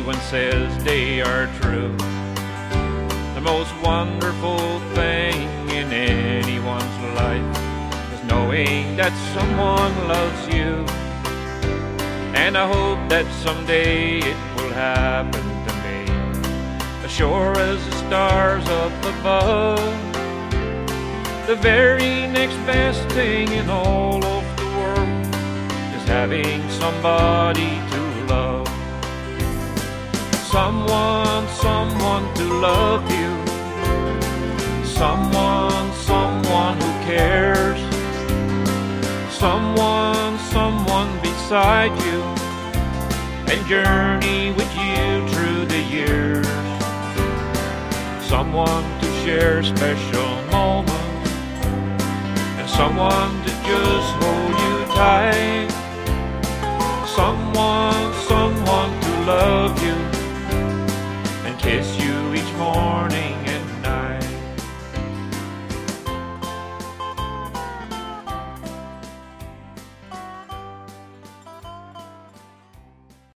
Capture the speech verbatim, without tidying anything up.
anyone says they are true. The most wonderful thing in anyone's life is knowing that someone loves you. And I hope that someday it will happen to me, as sure as the stars up above. The very next best thing in all of the world is having somebody to love. Someone, someone to love you. Someone, someone who cares. Someone, someone beside you, and journey with you through the years. Someone to share special moments, and someone to just hold you tight. Someone